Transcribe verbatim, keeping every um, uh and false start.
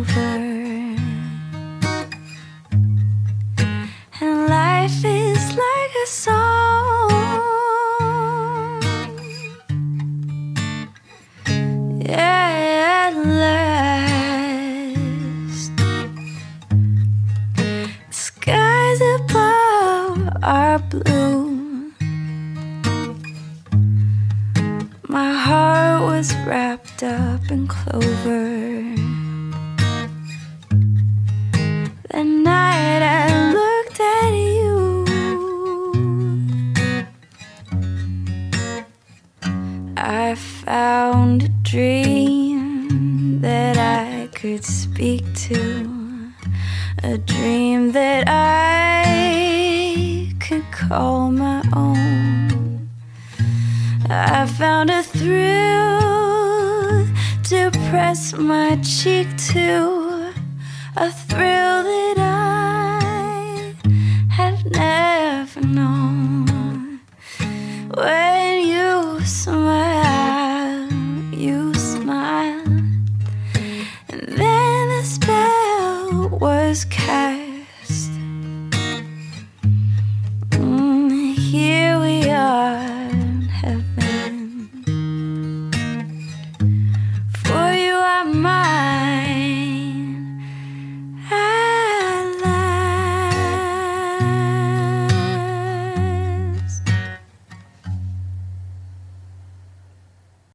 over, and life is like a song. Yeah, at last, skies above are blue. My heart was wrapped up in clover. The night I looked at you, I found a dream that I could speak to, a dream that I could call my own. I found a thrill to press my cheek to, a thrill that I have never known. When you smile, you smile, and then the spell was cast.